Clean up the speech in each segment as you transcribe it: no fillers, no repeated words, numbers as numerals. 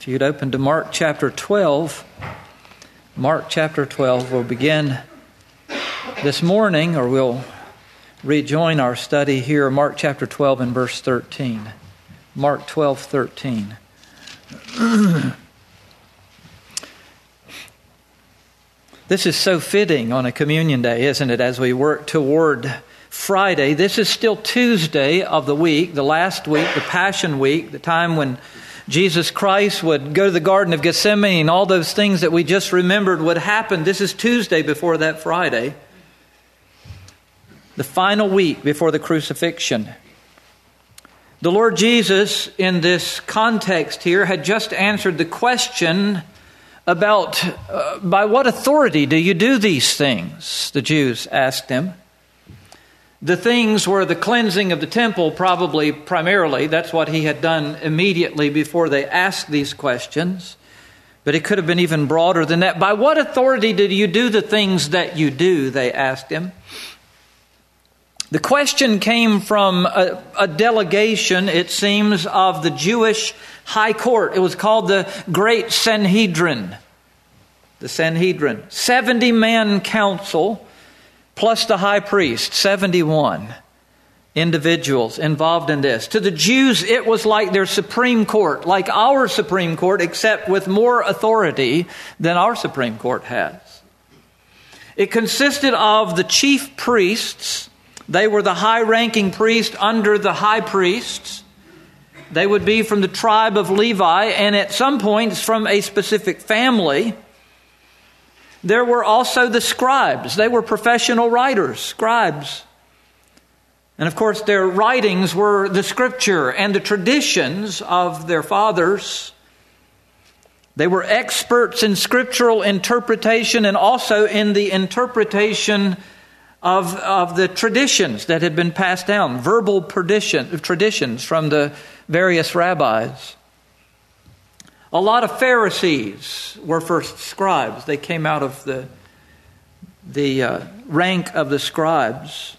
If you'd open to Mark chapter 12, Mark chapter 12, we'll begin this morning, or we'll rejoin our study here, Mark chapter 12 and verse 13. Mark 12:13. This is so fitting on a communion day, isn't it, as we work toward Friday. This is still Tuesday of the week, the last week, the Passion Week, the time when Jesus Christ would go to the Garden of Gethsemane and all those things that we just remembered would happen. This is Tuesday before that Friday. The final week before the crucifixion. The Lord Jesus, in this context here, had just answered the question about by what authority do you do these things? The Jews asked him. The things were the cleansing of the temple, probably primarily. That's what he had done immediately before they asked these questions. But it could have been even broader than that. By what authority did you do the things that you do? They asked him. The question came from a delegation, it seems, of the Jewish high court. It was called the Great Sanhedrin. The Sanhedrin. 70-man council, plus the high priest, 71 individuals involved in this. To the Jews, it was like their Supreme Court, like our Supreme Court, except with more authority than our Supreme Court has. It consisted of the chief priests. They were the high-ranking priest under the high priests. They would be from the tribe of Levi, and at some points from a specific family. There were also the scribes. They were professional writers, scribes. And of course, their writings were the scripture and the traditions of their fathers. They were experts in scriptural interpretation and also in the interpretation of the traditions that had been passed down, verbal traditions from the various rabbis. A lot of Pharisees were first scribes. They came out of the rank of the scribes.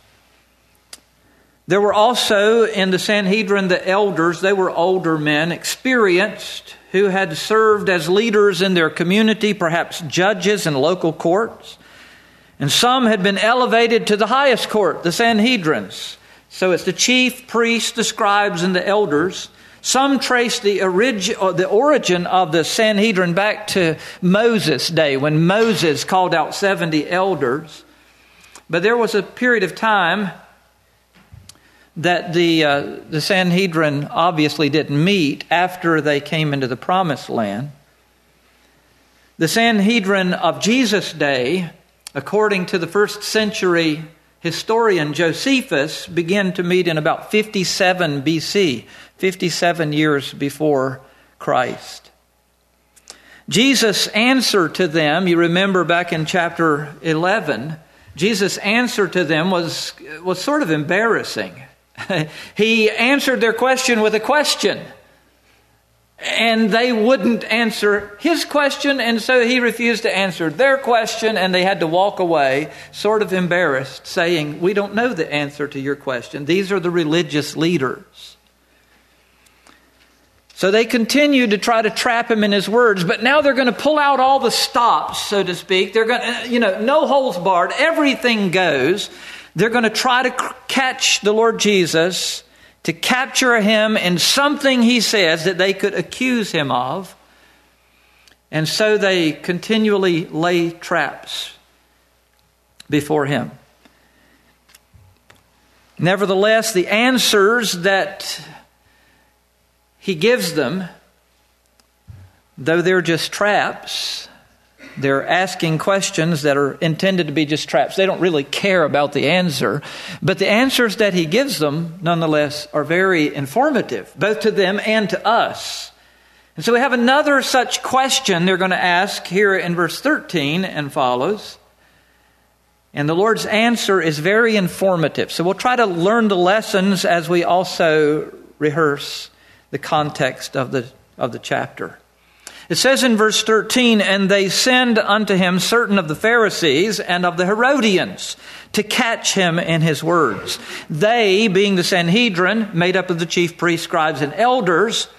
There were also in the Sanhedrin the elders. They were older men, experienced, who had served as leaders in their community, perhaps judges in local courts. And some had been elevated to the highest court, the Sanhedrins. So it's the chief priests, the scribes, and the elders. Some trace the origin of the Sanhedrin back to Moses' day, when Moses called out 70 elders. But there was a period of time that the Sanhedrin obviously didn't meet after they came into the Promised Land. The Sanhedrin of Jesus' day, according to the first century historian Josephus, began to meet in about 57 BC, 57 years before Christ. Jesus' answer to them, you remember back in chapter 11, Jesus' answer to them was sort of embarrassing. He answered their question with a question. And they wouldn't answer his question, and so he refused to answer their question, and they had to walk away, sort of embarrassed, saying, "We don't know the answer to your question." These are the religious leaders. So they continued to try to trap him in his words, but now they're going to pull out all the stops, so to speak. They're going to, no holds barred, everything goes. They're going to try to catch the Lord Jesus, to capture him in something he says that they could accuse him of. And so they continually lay traps before him. Nevertheless, the answers that he gives them, though they're just traps, they're asking questions that are intended to be just traps. They don't really care about the answer. But the answers that he gives them, nonetheless, are very informative, both to them and to us. And so we have another such question they're going to ask here in verse 13 and follows. And the Lord's answer is very informative. So we'll try to learn the lessons as we also rehearse the context of the chapter. It says in verse 13, "And they send unto him certain of the Pharisees and of the Herodians to catch him in his words." They, being the Sanhedrin, made up of the chief priests, scribes, and elders,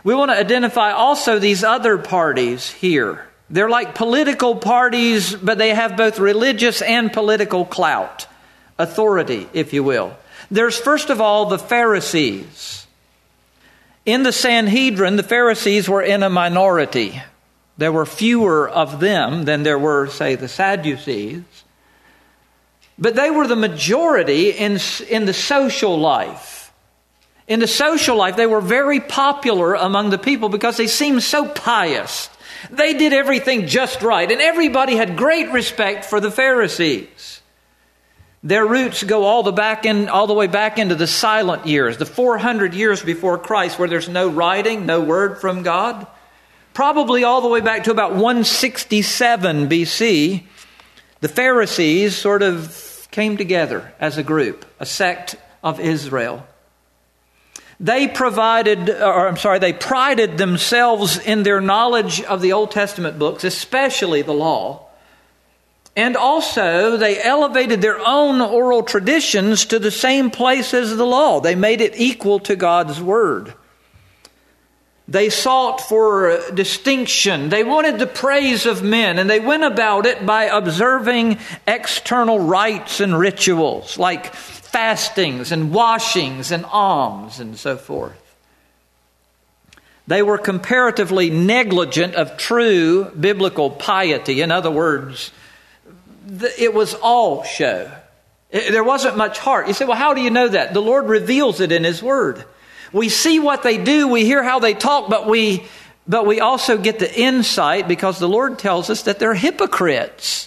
We want to identify also these other parties here. They're like political parties, but they have both religious and political clout, authority, if you will. There's first of all the Pharisees. In the Sanhedrin, the Pharisees were in a minority. There were fewer of them than there were, say, the Sadducees. But they were the majority in the social life. In the social life, they were very popular among the people because they seemed so pious. They did everything just right, and everybody had great respect for the Pharisees. Their roots go all the way back into the silent years, the 400 years before Christ, where there's no writing, no word from God. Probably all the way back to about 167 BC, the Pharisees sort of came together as a group, a sect of Israel. They prided themselves in their knowledge of the Old Testament books, especially the law. And also, they elevated their own oral traditions to the same place as the law. They made it equal to God's Word. They sought for distinction. They wanted the praise of men, and they went about it by observing external rites and rituals, like fastings and washings and alms and so forth. They were comparatively negligent of true biblical piety. In other words, it was all show. There wasn't much heart. You say, well, how do you know that? The Lord reveals it in His Word. We see what they do, we hear how they talk, but we also get the insight because the Lord tells us that they're hypocrites.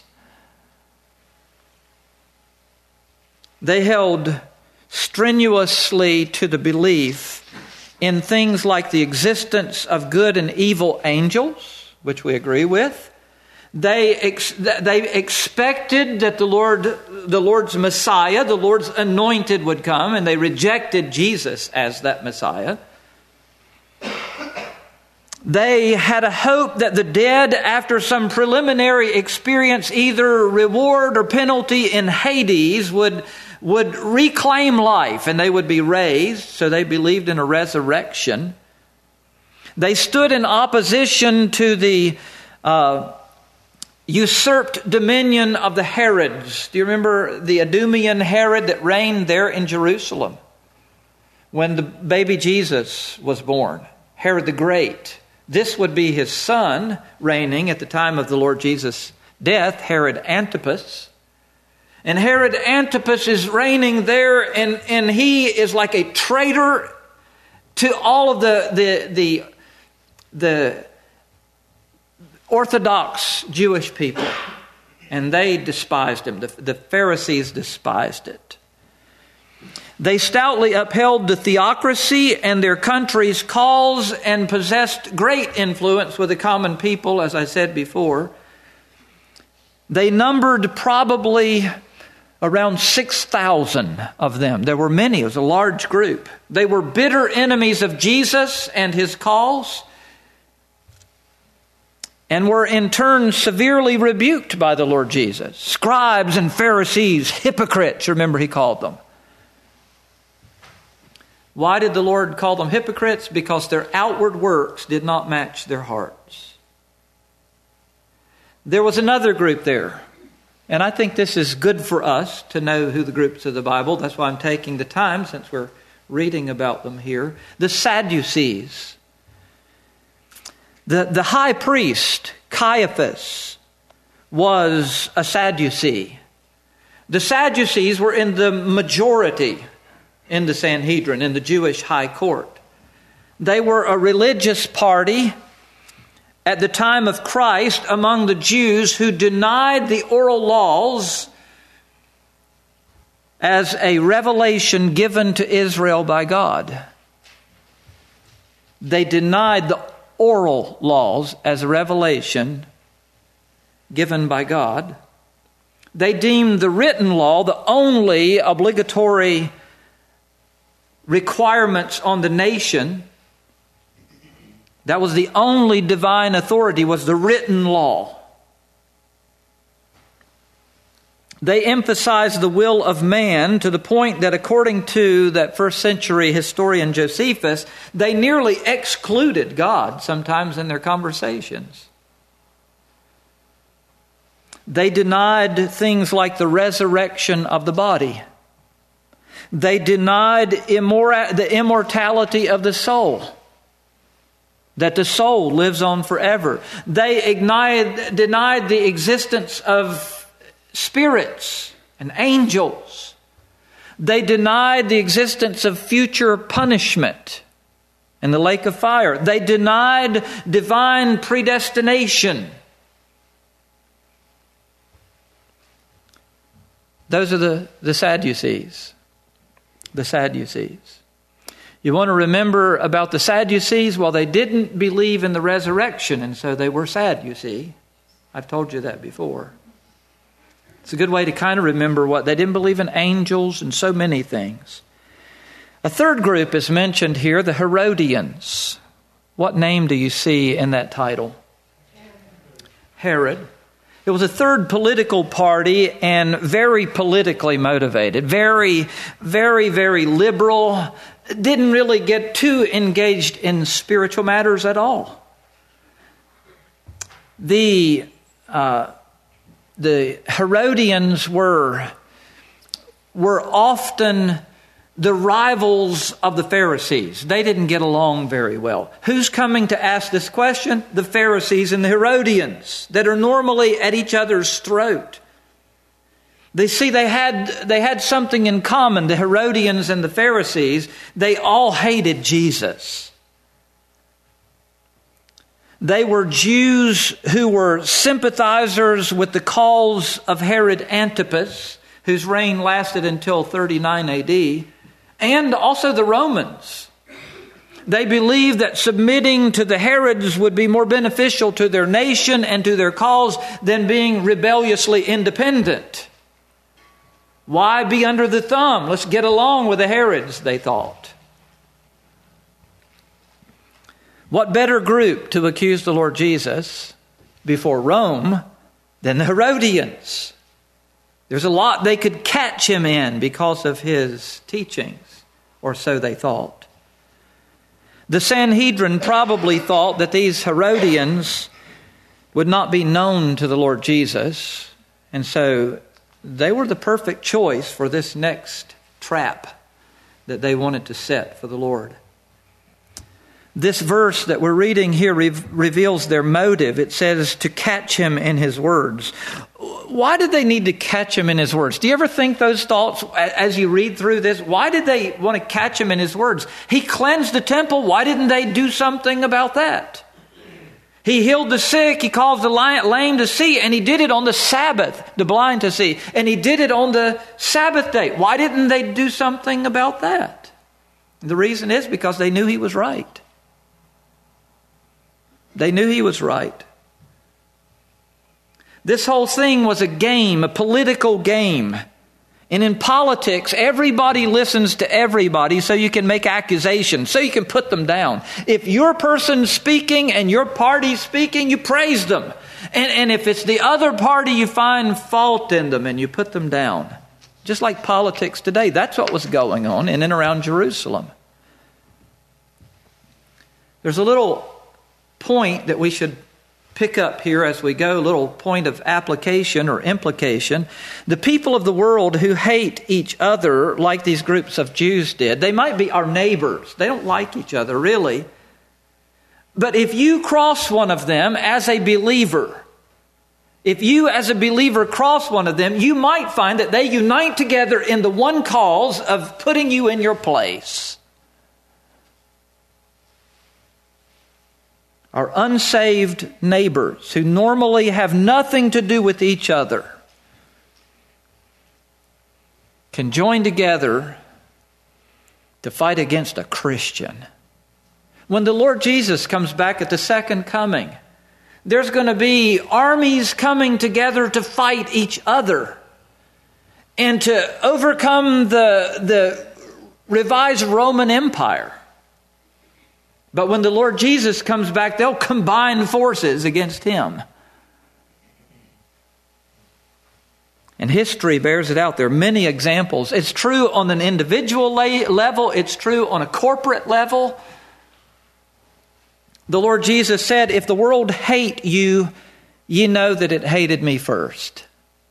They held strenuously to the belief in things like the existence of good and evil angels, which we agree with. They expected that the Lord's Messiah, the Lord's anointed would come, and they rejected Jesus as that Messiah. They had a hope that the dead, after some preliminary experience, either reward or penalty in Hades, would reclaim life and they would be raised. So they believed in a resurrection. They stood in opposition to the usurped dominion of the Herods. Do you remember the Idumean Herod that reigned there in Jerusalem when the baby Jesus was born? Herod the Great. This would be his son reigning at the time of the Lord Jesus' death, Herod Antipas. And Herod Antipas is reigning there, and he is like a traitor to all of the Orthodox Jewish people. And they despised him. The Pharisees despised it. They stoutly upheld the theocracy and their country's cause and possessed great influence with the common people, as I said before. They numbered probably around 6,000 of them. There were many. It was a large group. They were bitter enemies of Jesus and His cause, and were in turn severely rebuked by the Lord Jesus. Scribes and Pharisees, hypocrites, remember He called them. Why did the Lord call them hypocrites? Because their outward works did not match their hearts. There was another group there. And I think this is good for us to know who the groups of the Bible. That's why I'm taking the time, since we're reading about them here. The Sadducees. The high priest, Caiaphas, was a Sadducee. The Sadducees were in the majority in the Sanhedrin, in the Jewish high court. They were a religious party at the time of Christ among the Jews who denied the oral laws as a revelation given to Israel by God. They denied the oral laws as a revelation given by God. They deemed the written law the only obligatory requirements on the nation. That was the only divine authority, was the written law. They emphasized the will of man to the point that, according to that first century historian Josephus, they nearly excluded God sometimes in their conversations. They denied things like the resurrection of the body. They denied the immortality of the soul, that the soul lives on forever. They denied the existence of spirits and angels. They denied the existence of future punishment in the lake of fire. They denied divine predestination. Those are the Sadducees. The Sadducees. You want to remember about the Sadducees? Well, they didn't believe in the resurrection, and so they were sad, you see. I've told you that before. It's a good way to kind of remember what they didn't believe in angels and so many things. A third group is mentioned here, the Herodians. What name do you see in that title? Herod. It was a third political party and very politically motivated. Very, very, very liberal. Didn't really get too engaged in spiritual matters at all. The Herodians were often the rivals of the Pharisees. They didn't get along very well. Who's coming to ask this question? The Pharisees and the Herodians that are normally at each other's throat. They had something in common, the Herodians and the Pharisees. They all hated Jesus. They were Jews who were sympathizers with the cause of Herod Antipas, whose reign lasted until 39 AD, and also the Romans. They believed that submitting to the Herods would be more beneficial to their nation and to their cause than being rebelliously independent. Why be under the thumb? Let's get along with the Herods, they thought. What better group to accuse the Lord Jesus before Rome than the Herodians? There's a lot they could catch him in because of his teachings, or so they thought. The Sanhedrin probably thought that these Herodians would not be known to the Lord Jesus, and so they were the perfect choice for this next trap that they wanted to set for the Lord. This verse that we're reading here reveals their motive. It says to catch him in his words. Why did they need to catch him in his words? Do you ever think those thoughts as you read through this? Why did they want to catch him in his words? He cleansed the temple. Why didn't they do something about that? He healed the sick. He caused the lame to see. And he did it on the Sabbath, the blind to see. And he did it on the Sabbath day. Why didn't they do something about that? The reason is because they knew he was right. They knew he was right. This whole thing was a game, a political game. And in politics, everybody listens to everybody so you can make accusations, so you can put them down. If your person's speaking and your party's speaking, you praise them. And if it's the other party, you find fault in them and you put them down. Just like politics today, that's what was going on in and around Jerusalem. There's a little point that we should pick up here as we go, a little point of application or implication. The people of the world who hate each other like these groups of Jews did, they might be our neighbors. They don't like each other, really. But if you cross one of them as a believer, if you as a believer cross one of them, you might find that they unite together in the one cause of putting you in your place. Our unsaved neighbors who normally have nothing to do with each other can join together to fight against a Christian. When the Lord Jesus comes back at the second coming, there's going to be armies coming together to fight each other and to overcome the revised Roman Empire. But when the Lord Jesus comes back, they'll combine forces against him. And history bears it out. There are many examples. It's true on an individual level. It's true on a corporate level. The Lord Jesus said, if the world hate you, ye know that it hated me first.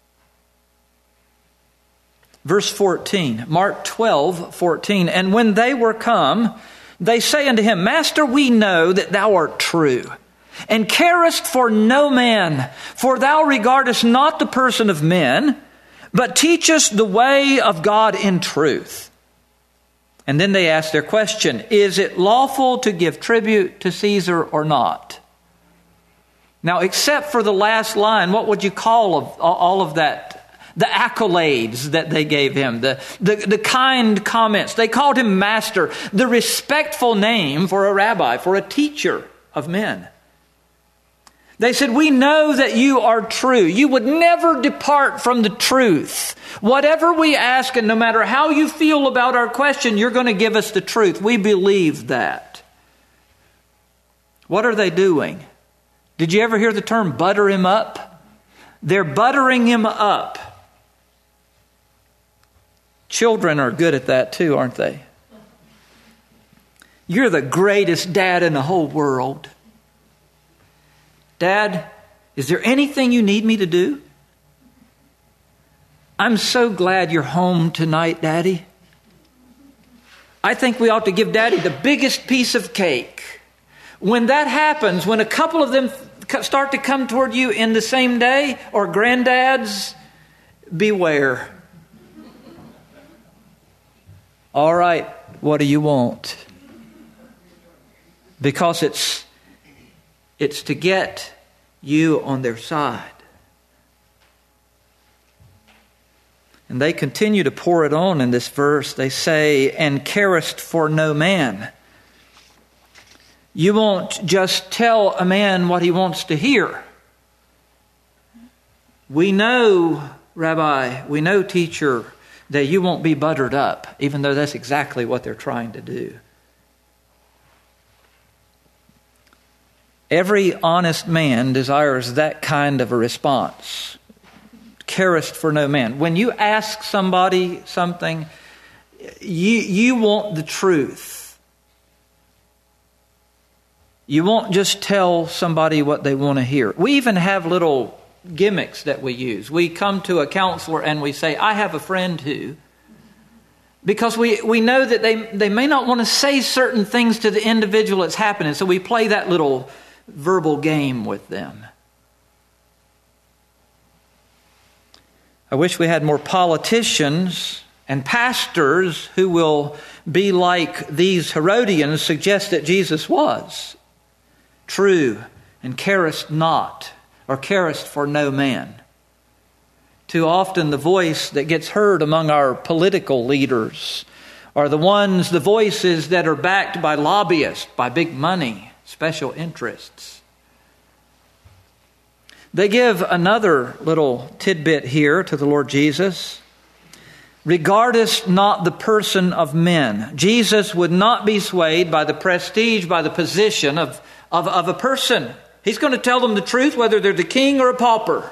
Verse 14, Mark 12:14. And when they were come, they say unto him, Master, we know that thou art true, and carest for no man, for thou regardest not the person of men, but teachest the way of God in truth. And then they ask their question, is it lawful to give tribute to Caesar or not? Now, except for the last line, what would you call all of that? The accolades that they gave him, the kind comments. They called him master, the respectful name for a rabbi, for a teacher of men. They said, we know that you are true. You would never depart from the truth. Whatever we ask, and no matter how you feel about our question, you're going to give us the truth. We believe that. What are they doing? Did you ever hear the term butter him up? They're buttering him up. Children are good at that too, aren't they? You're the greatest dad in the whole world. Dad, is there anything you need me to do? I'm so glad you're home tonight, Daddy. I think we ought to give Daddy the biggest piece of cake. When that happens, when a couple of them start to come toward you in the same day, or granddads, beware. All right, what do you want? Because it's to get you on their side. And they continue to pour it on in this verse. They say, and carest for no man. You won't just tell a man what he wants to hear. We know, Rabbi, we know, teacher, that you won't be buttered up, even though that's exactly what they're trying to do. Every honest man desires that kind of a response. Carest for no man. When you ask somebody something, you want the truth. You won't just tell somebody what they want to hear. We even have little gimmicks that we use. We come to a counselor and we say, I have a friend who, because we know that they may not want to say certain things to the individual that's happening, so we play that little verbal game with them. I wish we had more politicians and pastors who will be like these Herodians suggest that Jesus was. True, and carest not, or carest for no man. Too often the voice that gets heard among our political leaders are the voices that are backed by lobbyists, by big money, special interests. They give another little tidbit here to the Lord Jesus. Regardest not the person of men. Jesus would not be swayed by the prestige, by the position of a person. He's going to tell them the truth, whether they're the king or a pauper.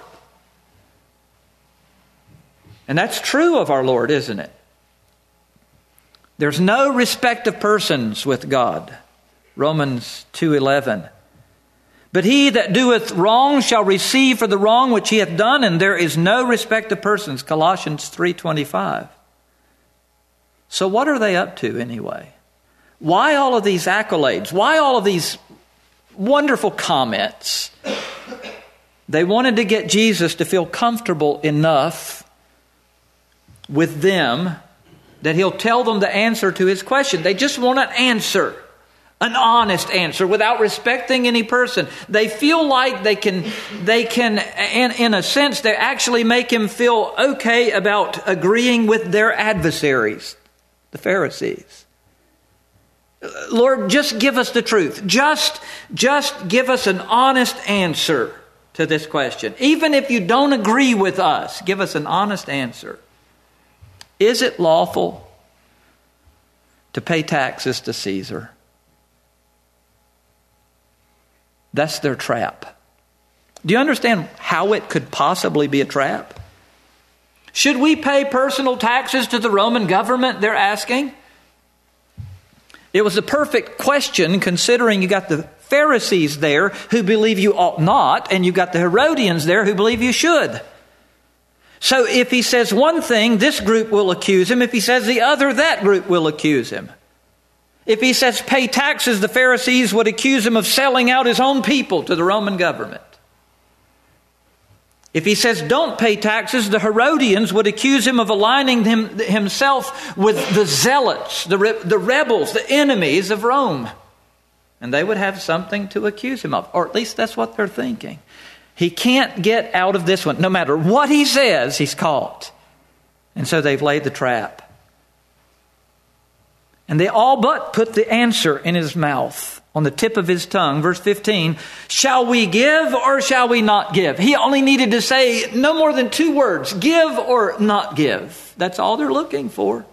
And that's true of our Lord, isn't it? There's no respect of persons with God. Romans 2:11. But he that doeth wrong shall receive for the wrong which he hath done, and there is no respect of persons. Colossians 3:25. So what are they up to anyway? Why all of these accolades? Why all of these wonderful comments? They wanted to get Jesus to feel comfortable enough with them that he'll tell them the answer to his question. They just want an answer. An honest answer without respecting any person. They feel like they can, in a sense, they actually make him feel okay about agreeing with their adversaries, the Pharisees. Lord, just give us the truth. Just give us an honest answer to this question. Even if you don't agree with us, give us an honest answer. Is it lawful to pay taxes to Caesar? That's their trap. Do you understand how it could possibly be a trap? Should we pay personal taxes to the Roman government, they're asking? It was a perfect question, considering you got the Pharisees there who believe you ought not, and you got the Herodians there who believe you should. So if he says one thing, this group will accuse him. If he says the other, that group will accuse him. If he says pay taxes, the Pharisees would accuse him of selling out his own people to the Roman government. If he says don't pay taxes, the Herodians would accuse him of aligning himself with the zealots, the rebels, the enemies of Rome. And they would have something to accuse him of, or at least that's what they're thinking. He can't get out of this one. No matter what he says, he's caught. And so they've laid the trap. And they all but put the answer in his mouth, on the tip of his tongue. Verse 15, shall we give or shall we not give? He only needed to say no more than 2 words, give or not give. That's all they're looking for.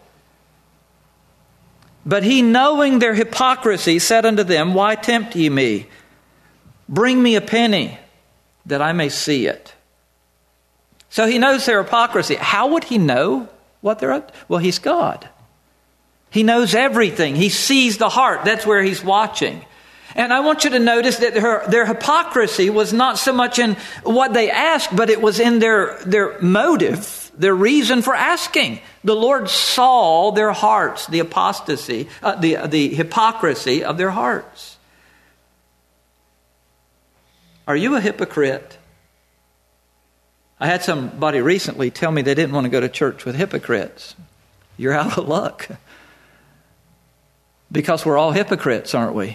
But he, knowing their hypocrisy, said unto them, why tempt ye me? Bring me a penny that I may see it. So he knows their hypocrisy. How would he know what they're up to? Well, he's God. He knows everything. He sees the heart. That's where he's watching. And I want you to notice that their hypocrisy was not so much in what they asked, but it was in their motive, their reason for asking. The Lord saw their hearts, the apostasy, the hypocrisy of their hearts. Are you a hypocrite? I had somebody recently tell me they didn't want to go to church with hypocrites. You're out of luck. Because we're all hypocrites, aren't we?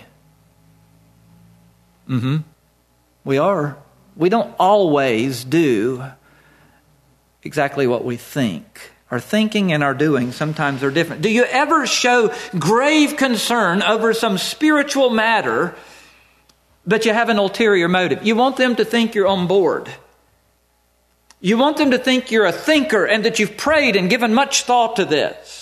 We are. We don't always do exactly what we think. Our thinking and our doing sometimes are different. Do you ever show grave concern over some spiritual matter, but you have an ulterior motive? You want them to think you're on board. You want them to think you're a thinker and that you've prayed and given much thought to this.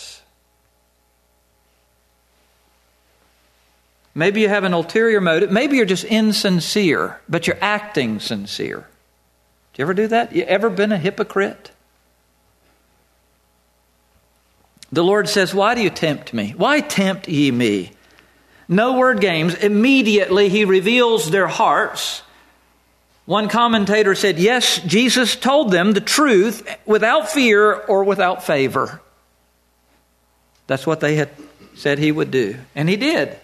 Maybe you have an ulterior motive. Maybe you're just insincere, but you're acting sincere. Do you ever do that? You ever been a hypocrite? The Lord says, why do you tempt me? Why tempt ye me? No word games. Immediately he reveals their hearts. One commentator said, yes, Jesus told them the truth without fear or without favor. That's what they had said he would do. And he did.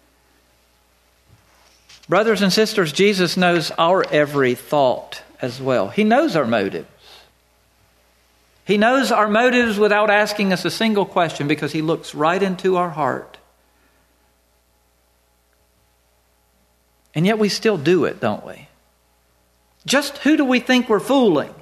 Brothers and sisters, Jesus knows our every thought as well. He knows our motives. He knows our motives without asking us a single question, because he looks right into our heart. And yet we still do it, don't we? Just who do we think we're fooling?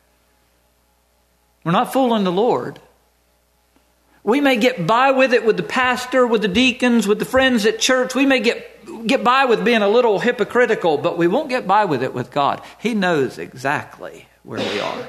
We're not fooling the Lord. We may get by with it with the pastor, with the deacons, with the friends at church. We may get by with being a little hypocritical, but we won't get by with it with God. He knows exactly where we are.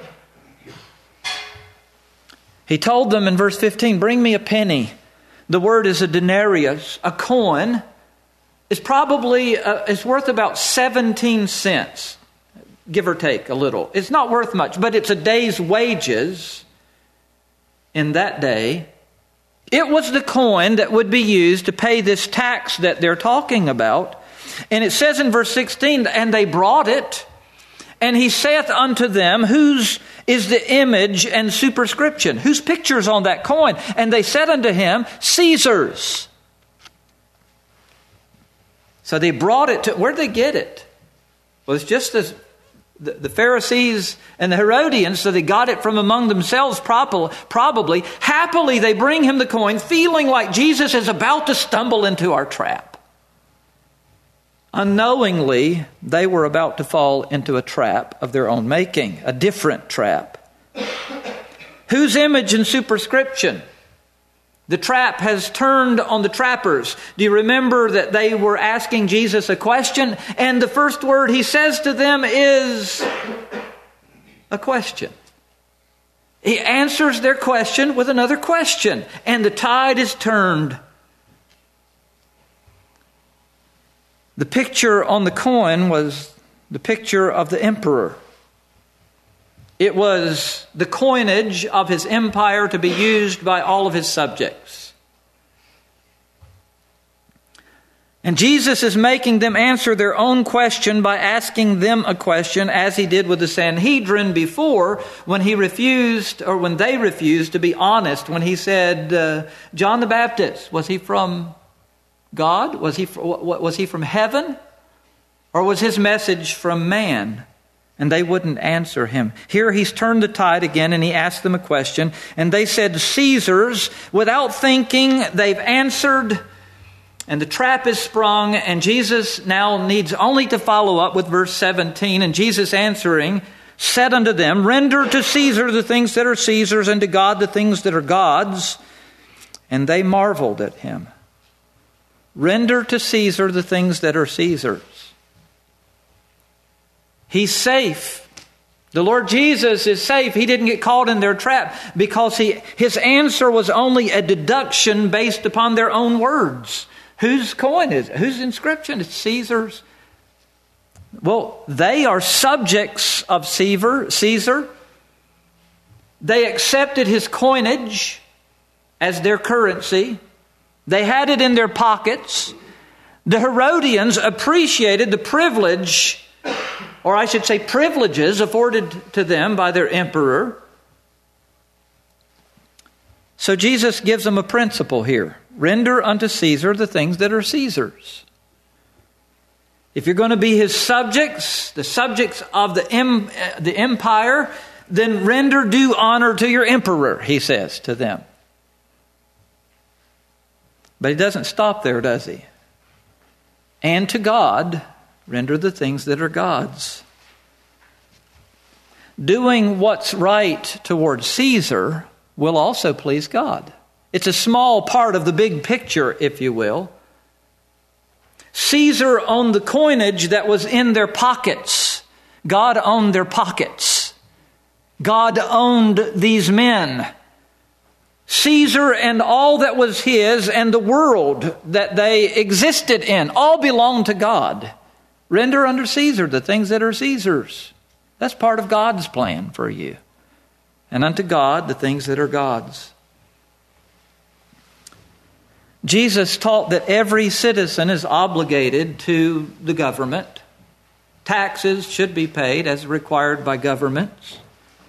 He told them in verse 15, bring me a penny. The word is a denarius, a coin. It's probably it's worth about 17 cents, give or take a little. It's not worth much, but it's a day's wages in that day. It was the coin that would be used to pay this tax that they're talking about. And it says in verse 16, and they brought it, and he saith unto them, whose is the image and superscription? Whose picture's on that coin? And they said unto him, Caesar's. So they brought it to, where'd they get it? Well, it's just as the Pharisees and the Herodians, so they got it from among themselves probably. Happily, they bring him the coin, feeling like Jesus is about to stumble into our trap. Unknowingly, they were about to fall into a trap of their own making, a different trap. Whose image and superscription? The trap has turned on the trappers. Do you remember that they were asking Jesus a question? And the first word he says to them is a question. He answers their question with another question. And the tide is turned. The picture on the coin was the picture of the emperor. It was the coinage of his empire to be used by all of his subjects. And Jesus is making them answer their own question by asking them a question, as he did with the Sanhedrin before, when they refused to be honest, when he said, John the Baptist, was he from God? Was he from heaven? Or was his message from man? And they wouldn't answer him. Here he's turned the tide again and he asked them a question. And they said, Caesar's. Without thinking, they've answered. And the trap is sprung. And Jesus now needs only to follow up with verse 17. And Jesus answering said unto them, Render to Caesar the things that are Caesar's, and to God the things that are God's. And they marveled at him. Render to Caesar the things that are Caesar's. He's safe. The Lord Jesus is safe. He didn't get caught in their trap because his answer was only a deduction based upon their own words. Whose coin is it? Whose inscription? It's Caesar's. Well, they are subjects of Caesar. They accepted his coinage as their currency. They had it in their pockets. The Herodians appreciated the privilege, or I should say privileges, afforded to them by their emperor. So Jesus gives them a principle here. Render unto Caesar the things that are Caesar's. If you're going to be his subjects, the subjects of the empire, then render due honor to your emperor, he says to them. But he doesn't stop there, does he? And to God, render the things that are God's. Doing what's right towards Caesar will also please God. It's a small part of the big picture, if you will. Caesar owned the coinage that was in their pockets. God owned their pockets. God owned these men. Caesar and all that was his and the world that they existed in all belonged to God. Render unto Caesar the things that are Caesar's. That's part of God's plan for you. And unto God the things that are God's. Jesus taught that every citizen is obligated to the government. Taxes should be paid as required by governments.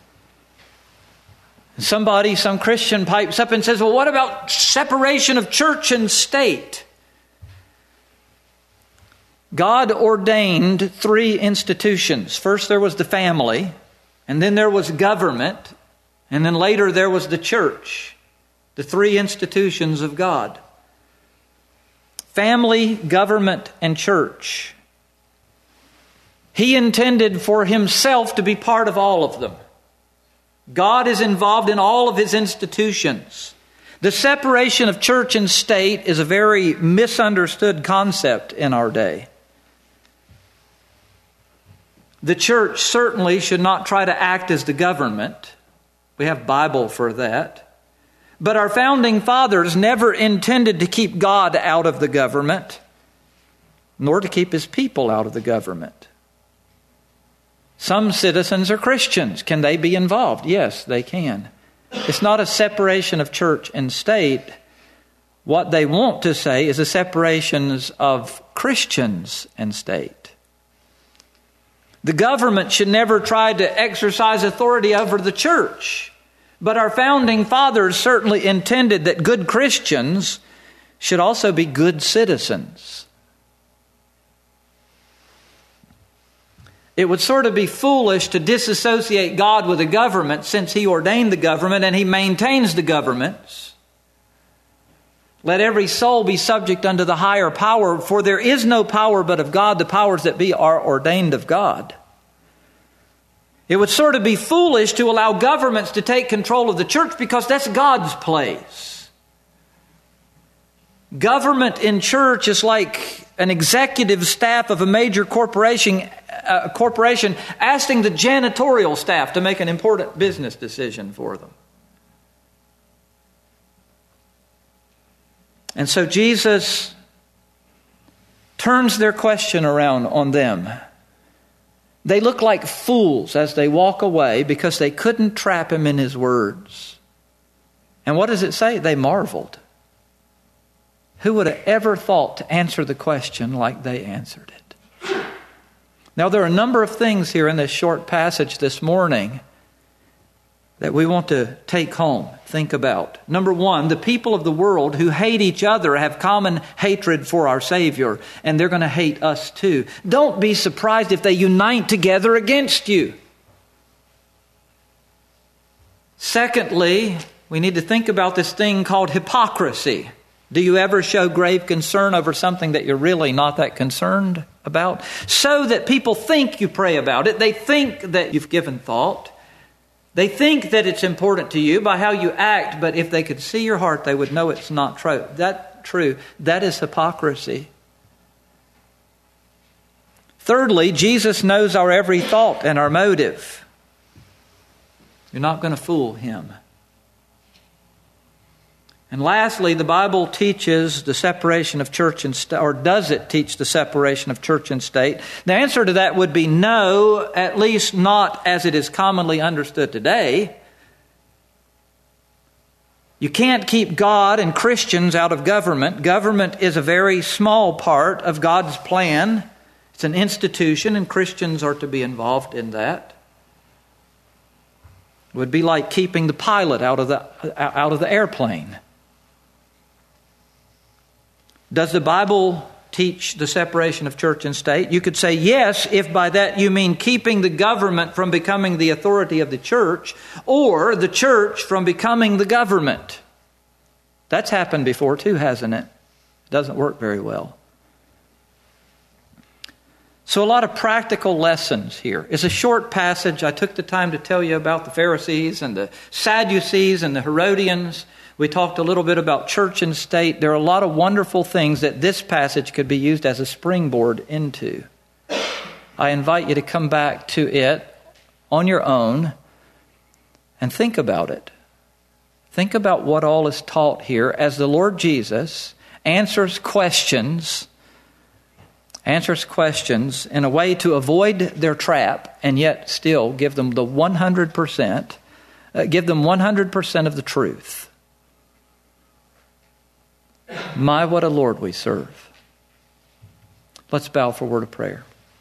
Some Christian pipes up and says, well, what about separation of church and state? God ordained 3 institutions. First there was the family, and then there was government, and then later there was the church. The 3 institutions of God. Family, government, and church. He intended for himself to be part of all of them. God is involved in all of his institutions. The separation of church and state is a very misunderstood concept in our day. The church certainly should not try to act as the government. We have Bible for that. But our founding fathers never intended to keep God out of the government, nor to keep his people out of the government. Some citizens are Christians. Can they be involved? Yes, they can. It's not a separation of church and state. What they want to say is a separation of Christians and state. The government should never try to exercise authority over the church. But our founding fathers certainly intended that good Christians should also be good citizens. It would sort of be foolish to disassociate God with the government, since he ordained the government and he maintains the governments. Let every soul be subject unto the higher power, for there is no power but of God. The powers that be are ordained of God. It would sort of be foolish to allow governments to take control of the church, because that's God's place. Government in church is like an executive staff of a major corporation asking the janitorial staff to make an important business decision for them. And so Jesus turns their question around on them. They look like fools as they walk away because they couldn't trap him in his words. And what does it say? They marveled. Who would have ever thought to answer the question like they answered it? Now, there are a number of things here in this short passage this morning that we want to take home, think about. Number one, the people of the world who hate each other have common hatred for our Savior, and they're going to hate us too. Don't be surprised if they unite together against you. Secondly, we need to think about this thing called hypocrisy. Do you ever show grave concern over something that you're really not that concerned about? So that people think you pray about it. They think that you've given thought. They think that it's important to you by how you act, but if they could see your heart, they would know it's not true. That is hypocrisy. Thirdly, Jesus knows our every thought and our motive. You're not going to fool him. And lastly, the Bible teaches the separation of church and state, or does it teach the separation of church and state? The answer to that would be no, at least not as it is commonly understood today. You can't keep God and Christians out of government. Government is a very small part of God's plan. It's an institution, and Christians are to be involved in that. It would be like keeping the pilot out of the airplane. Does the Bible teach the separation of church and state? You could say yes, if by that you mean keeping the government from becoming the authority of the church, or the church from becoming the government. That's happened before too, hasn't it? It doesn't work very well. So a lot of practical lessons here. It's a short passage. I took the time to tell you about the Pharisees and the Sadducees and the Herodians. We talked a little bit about church and state. There are a lot of wonderful things that this passage could be used as a springboard into. I invite you to come back to it on your own and think about it. Think about what all is taught here as the Lord Jesus answers questions in a way to avoid their trap and yet still give them the 100%, give them 100% of the truth. My, what a Lord we serve. Let's bow for a word of prayer.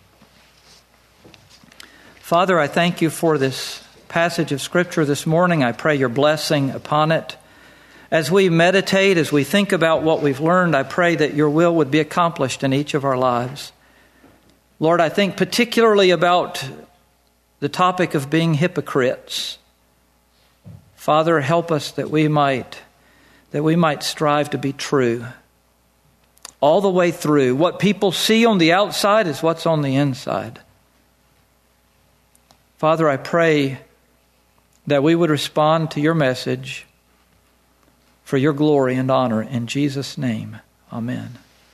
Father, I thank you for this passage of Scripture this morning. I pray your blessing upon it. As we meditate, as we think about what we've learned, I pray that your will would be accomplished in each of our lives. Lord, I think particularly about the topic of being hypocrites. Father, help us that we might strive to be true all the way through. What people see on the outside is what's on the inside. Father, I pray that we would respond to your message for your glory and honor. In Jesus' name, amen.